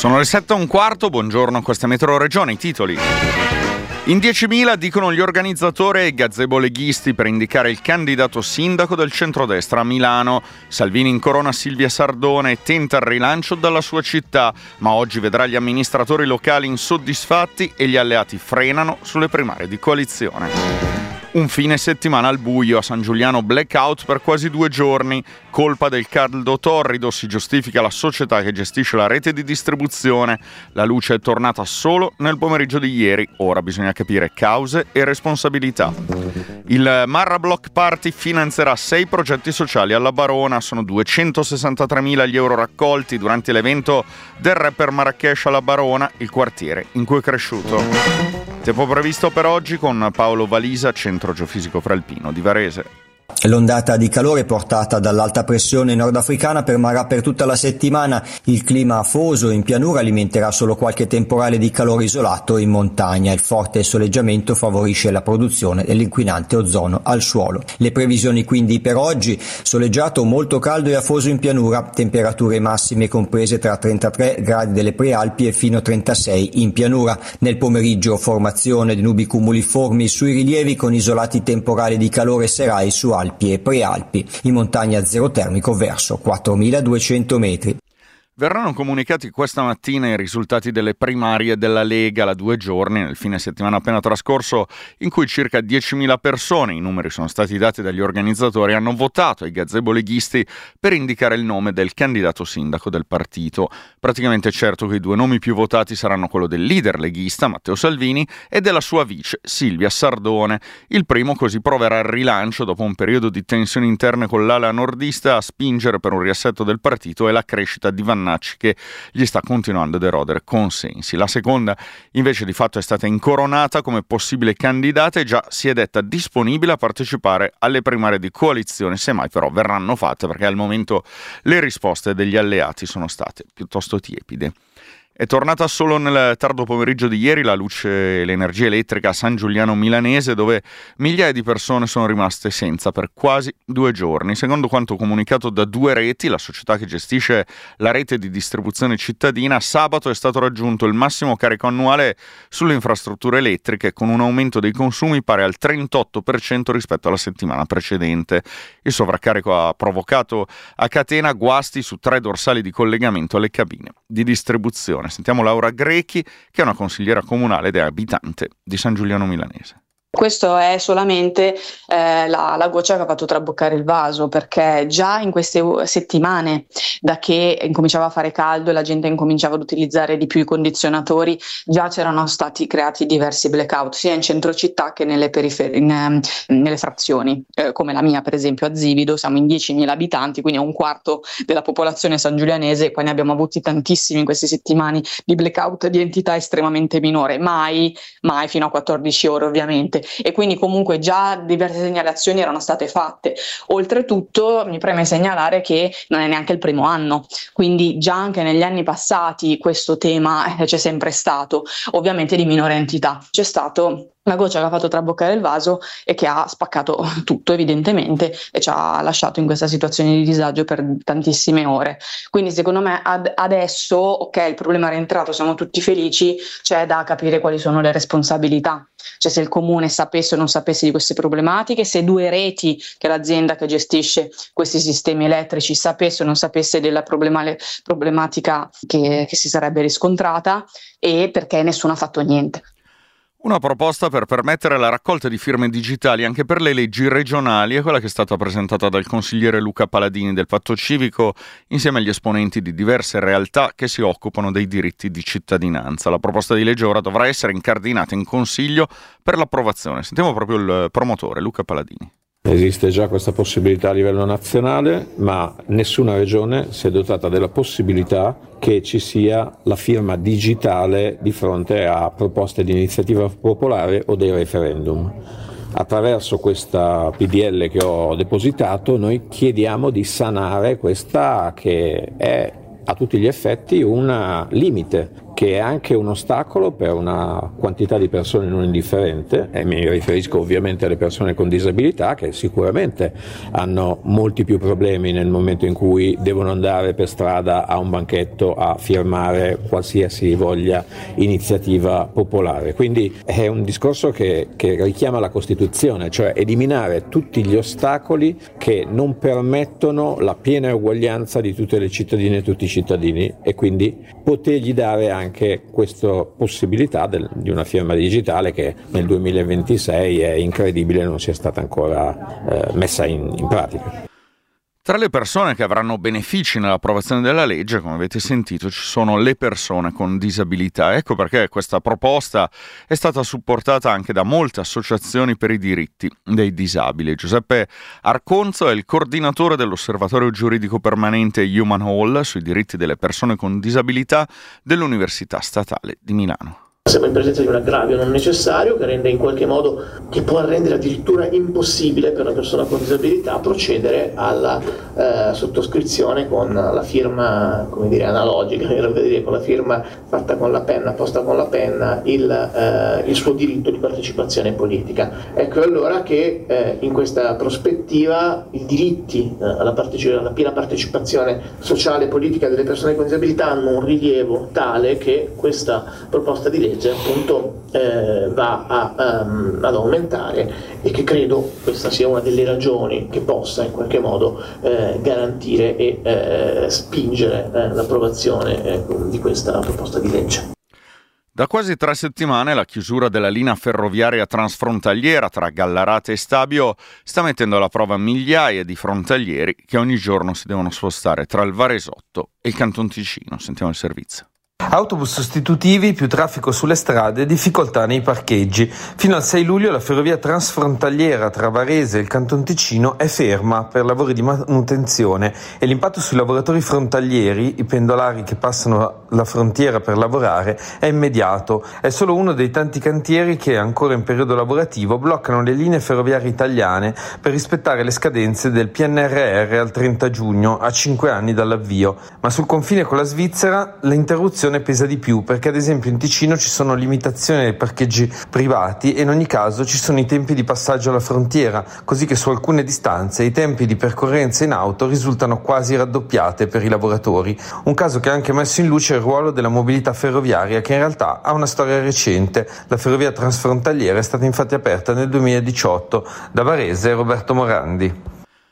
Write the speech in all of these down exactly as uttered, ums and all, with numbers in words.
Sono le sette e un quarto, buongiorno, questa è Metro Regione, i titoli. In diecimila dicono gli organizzatori e i gazebo leghisti per indicare il candidato sindaco del centrodestra a Milano. Salvini incorona Silvia Sardone e tenta il rilancio dalla sua città, ma oggi vedrà gli amministratori locali insoddisfatti e gli alleati frenano sulle primarie di coalizione. Un fine settimana al buio a San Giuliano, blackout per quasi due giorni. Colpa del caldo torrido, si giustifica la società che gestisce la rete di distribuzione. La luce è tornata solo nel pomeriggio di ieri, ora bisogna capire cause e responsabilità. Il Marra Block Party finanzierà sei progetti sociali alla Barona, sono duecentosessantatremila gli euro raccolti durante l'evento del rapper Marrakesh alla Barona, il quartiere in cui è cresciuto. Tempo previsto per oggi con Paolo Valisa, Centro Geofisico Fralpino di Varese. L'ondata di calore portata dall'alta pressione nordafricana permarrà per tutta la settimana. Il clima afoso in pianura alimenterà solo qualche temporale di calore isolato in montagna. Il forte soleggiamento favorisce la produzione dell'inquinante ozono al suolo. Le previsioni quindi per oggi: soleggiato, molto caldo e afoso in pianura, temperature massime comprese tra trentatré gradi delle prealpi e fino a trentasei in pianura. Nel pomeriggio formazione di nubi cumuliformi sui rilievi con isolati temporali di calore serai su Alpi e Prealpi, in montagna zero termico verso quattromiladuecento metri. Verranno comunicati questa mattina i risultati delle primarie della Lega, la due giorni nel fine settimana appena trascorso, in cui circa diecimila persone, i numeri sono stati dati dagli organizzatori, hanno votato ai gazebo leghisti per indicare il nome del candidato sindaco del partito. Praticamente è certo che i due nomi più votati saranno quello del leader leghista, Matteo Salvini, e della sua vice, Silvia Sardone. Il primo così proverà il rilancio dopo un periodo di tensioni interne con l'ala nordista a spingere per un riassetto del partito e la crescita di Vannacci che gli sta continuando ad erodere consensi. La seconda invece di fatto è stata incoronata come possibile candidata e già si è detta disponibile a partecipare alle primarie di coalizione, semmai però verranno fatte, perché al momento le risposte degli alleati sono state piuttosto tiepide. È tornata solo nel tardo pomeriggio di ieri la luce e l'energia elettrica a San Giuliano Milanese, dove migliaia di persone sono rimaste senza per quasi due giorni. Secondo quanto comunicato da Due Reti, la società che gestisce la rete di distribuzione cittadina, sabato è stato raggiunto il massimo carico annuale sulle infrastrutture elettriche, con un aumento dei consumi pari al trentotto per cento rispetto alla settimana precedente. Il sovraccarico ha provocato a catena guasti su tre dorsali di collegamento alle cabine di distribuzione. Sentiamo Laura Grechi, che è una consigliera comunale ed è abitante di San Giuliano Milanese. Questo è solamente eh, la, la goccia che ha fatto traboccare il vaso, perché già in queste settimane, da che incominciava a fare caldo e la gente incominciava ad utilizzare di più i condizionatori, già c'erano stati creati diversi blackout, sia in centro città che nelle periferie, in, nelle frazioni, eh, come la mia per esempio a Zivido. Siamo in diecimila abitanti, quindi è un quarto della popolazione sangiulianese, qua ne abbiamo avuti tantissimi in queste settimane di blackout di entità estremamente minore, mai, mai fino a quattordici ore ovviamente. E quindi comunque già diverse segnalazioni erano state fatte. Oltretutto mi preme segnalare che non è neanche il primo anno, quindi già anche negli anni passati questo tema eh, c'è sempre stato, ovviamente di minore entità. C'è stato la goccia che ha fatto traboccare il vaso e che ha spaccato tutto evidentemente e ci ha lasciato in questa situazione di disagio per tantissime ore. Quindi secondo me ad adesso, ok, il problema è rientrato, siamo tutti felici, c'è da capire quali sono le responsabilità, cioè se il comune sapesse o non sapesse di queste problematiche, se Due Reti, che è l'azienda che gestisce questi sistemi elettrici, sapesse o non sapesse della problema- problematica che, che si sarebbe riscontrata, e perché nessuno ha fatto niente. Una proposta per permettere la raccolta di firme digitali anche per le leggi regionali è quella che è stata presentata dal consigliere Luca Paladini del Patto Civico insieme agli esponenti di diverse realtà che si occupano dei diritti di cittadinanza. La proposta di legge ora dovrà essere incardinata in Consiglio per l'approvazione. Sentiamo proprio il promotore, Luca Paladini. Esiste già questa possibilità a livello nazionale, ma nessuna regione si è dotata della possibilità che ci sia la firma digitale di fronte a proposte di iniziativa popolare o dei referendum. Attraverso questa P D L che ho depositato noi chiediamo di sanare questa che è a tutti gli effetti un limite che che è anche un ostacolo per una quantità di persone non indifferente, e mi riferisco ovviamente alle persone con disabilità, che sicuramente hanno molti più problemi nel momento in cui devono andare per strada a un banchetto a firmare qualsiasi voglia iniziativa popolare. Quindi è un discorso che, che richiama la Costituzione, cioè eliminare tutti gli ostacoli che non permettono la piena uguaglianza di tutte le cittadine e tutti i cittadini, e quindi potergli dare anche questa possibilità del, di una firma digitale che nel duemilaventisei è incredibile non sia stata ancora eh, messa in, in pratica. Tra le persone che avranno benefici nell'approvazione della legge, come avete sentito, ci sono le persone con disabilità. Ecco perché questa proposta è stata supportata anche da molte associazioni per i diritti dei disabili. Giuseppe Arconzo è il coordinatore dell'Osservatorio Giuridico Permanente Human Hall sui diritti delle persone con disabilità dell'Università Statale di Milano. Siamo in presenza di un aggravio non necessario che rende in qualche modo, che può rendere addirittura impossibile per la persona con disabilità procedere alla eh, sottoscrizione con la firma, come dire, analogica, dire, con la firma fatta con la penna, posta con la penna, il, eh, il suo diritto di partecipazione politica. Ecco allora che eh, in questa prospettiva i diritti eh, alla, partecip- alla piena partecipazione sociale e politica delle persone con disabilità hanno un rilievo tale che questa proposta di legge appunto eh, va a, um, ad aumentare, e che credo questa sia una delle ragioni che possa in qualche modo eh, garantire e eh, spingere eh, l'approvazione eh, di questa proposta di legge. Da quasi tre settimane la chiusura della linea ferroviaria transfrontaliera tra Gallarate e Stabio sta mettendo alla prova migliaia di frontalieri che ogni giorno si devono spostare tra il Varesotto e il Canton Ticino. Sentiamo il servizio. Autobus sostitutivi, più traffico sulle strade, difficoltà nei parcheggi. Fino al sei luglio la ferrovia transfrontaliera tra Varese e il Canton Ticino è ferma per lavori di manutenzione e l'impatto sui lavoratori frontalieri, i pendolari che passano la frontiera per lavorare, è immediato. È solo uno dei tanti cantieri che, ancora in periodo lavorativo, bloccano le linee ferroviarie italiane per rispettare le scadenze del P N R R al trenta giugno, a cinque anni dall'avvio. Ma sul confine con la Svizzera l'interruzione pesa di più, perché ad esempio in Ticino ci sono limitazioni ai parcheggi privati e in ogni caso ci sono i tempi di passaggio alla frontiera, così che su alcune distanze i tempi di percorrenza in auto risultano quasi raddoppiate per i lavoratori. Un caso che ha anche messo in luce il ruolo della mobilità ferroviaria, che in realtà ha una storia recente. La ferrovia transfrontaliera è stata infatti aperta nel duemiladiciotto. Da Varese, Roberto Morandi.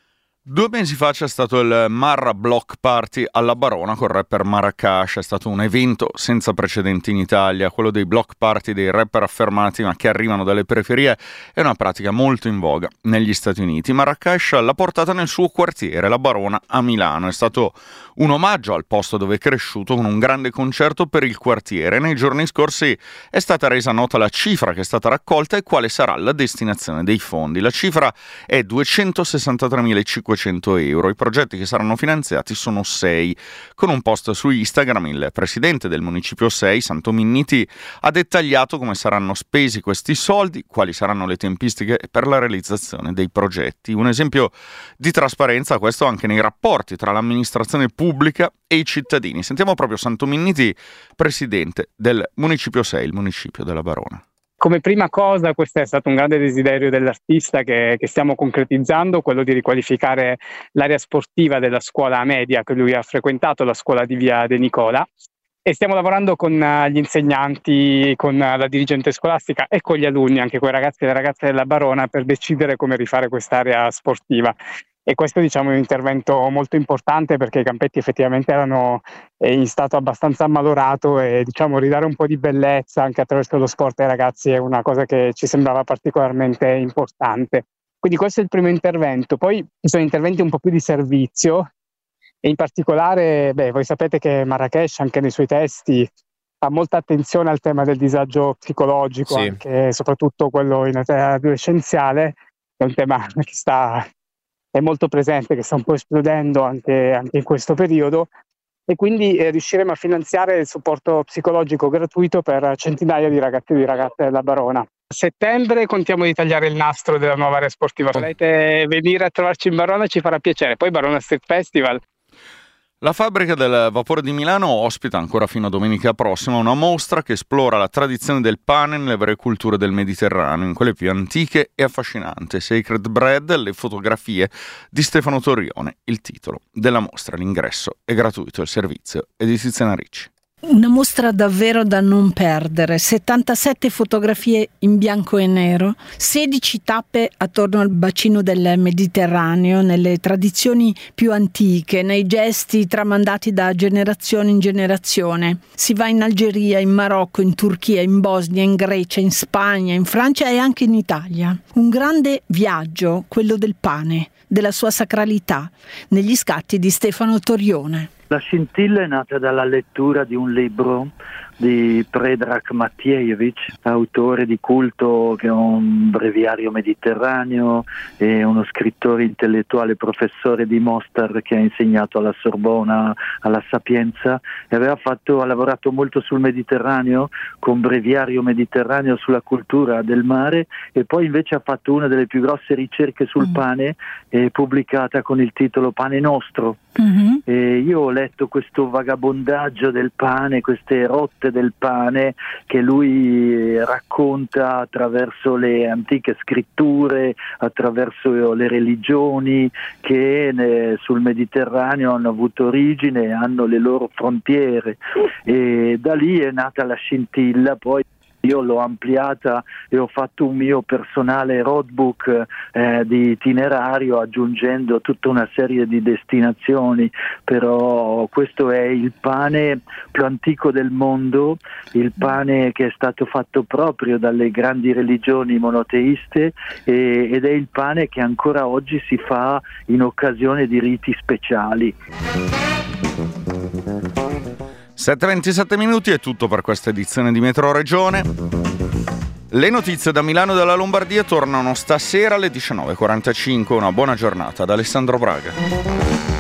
Due mesi fa c'è stato il Marra Block Party alla Barona col rapper Marracash. È stato un evento senza precedenti in Italia. Quello dei block party dei rapper affermati ma che arrivano dalle periferie è una pratica molto in voga negli Stati Uniti. Marracash l'ha portata nel suo quartiere, la Barona, a Milano. È stato un omaggio al posto dove è cresciuto con un grande concerto per il quartiere. Nei giorni scorsi è stata resa nota la cifra che è stata raccolta e quale sarà la destinazione dei fondi. La cifra è duecentosessantatremilacinquecento euro. I progetti che saranno finanziati sono sei. Con un post su Instagram il presidente del Municipio sei, Santo Minniti, ha dettagliato come saranno spesi questi soldi, quali saranno le tempistiche per la realizzazione dei progetti. Un esempio di trasparenza questo anche nei rapporti tra l'amministrazione pubblica e i cittadini. Sentiamo proprio Santo Minniti, presidente del Municipio sei, il municipio della Barona. Come prima cosa, questo è stato un grande desiderio dell'artista che, che stiamo concretizzando, quello di riqualificare l'area sportiva della scuola media che lui ha frequentato, la scuola di via De Nicola, e stiamo lavorando con gli insegnanti, con la dirigente scolastica e con gli alunni, anche con i ragazzi e le ragazze della Barona, per decidere come rifare quest'area sportiva. E questo, diciamo, è un intervento molto importante perché i campetti effettivamente erano in stato abbastanza ammalorato e, diciamo, ridare un po' di bellezza anche attraverso lo sport ai ragazzi è una cosa che ci sembrava particolarmente importante. Quindi questo è il primo intervento. Poi ci sono interventi un po' più di servizio e in particolare, beh, voi sapete che Marracash anche nei suoi testi fa molta attenzione al tema del disagio psicologico, sì. Anche soprattutto quello in età adolescenziale, è un tema che sta... è molto presente, che sta un po' esplodendo anche, anche in questo periodo, e quindi eh, riusciremo a finanziare il supporto psicologico gratuito per centinaia di ragazzi e di ragazze della Barona. A settembre contiamo di tagliare il nastro della nuova area sportiva. Se volete venire a trovarci in Barona ci farà piacere. Poi Barona Street Festival. La fabbrica del vapore di Milano ospita ancora fino a domenica prossima una mostra che esplora la tradizione del pane nelle varie culture del Mediterraneo, in quelle più antiche e affascinanti. Sacred Bread, le fotografie di Stefano Torione. Il titolo della mostra, l'ingresso è gratuito, il servizio è di Tiziana Ricci. Una mostra davvero da non perdere, settantasette fotografie in bianco e nero, sedici tappe attorno al bacino del Mediterraneo, nelle tradizioni più antiche, nei gesti tramandati da generazione in generazione. Si va in Algeria, in Marocco, in Turchia, in Bosnia, in Grecia, in Spagna, in Francia e anche in Italia. Un grande viaggio, quello del pane, della sua sacralità, negli scatti di Stefano Torione. La scintilla è nata dalla lettura di un libro di Predrag Matvejević, autore di culto che è un breviario mediterraneo e uno scrittore intellettuale, professore di Mostar che ha insegnato alla Sorbona, alla Sapienza, e aveva fatto, ha lavorato molto sul Mediterraneo, con breviario mediterraneo sulla cultura del mare, e poi invece ha fatto una delle più grosse ricerche sul mm. pane, eh, pubblicata con il titolo Pane Nostro. Mm-hmm. E io ho letto questo vagabondaggio del pane, queste rotte del pane che lui racconta attraverso le antiche scritture, attraverso le religioni che ne, sul Mediterraneo hanno avuto origine e hanno le loro frontiere, e da lì è nata la scintilla. Poi io l'ho ampliata e ho fatto un mio personale roadbook eh, di itinerario, aggiungendo tutta una serie di destinazioni, però questo è il pane più antico del mondo, il pane che è stato fatto proprio dalle grandi religioni monoteiste, e, ed è il pane che ancora oggi si fa in occasione di riti speciali. sette e ventisette minuti è tutto per questa edizione di Metro Regione. Le notizie da Milano e dalla Lombardia tornano stasera alle diciannove e quarantacinque. Una buona giornata da Alessandro Braga.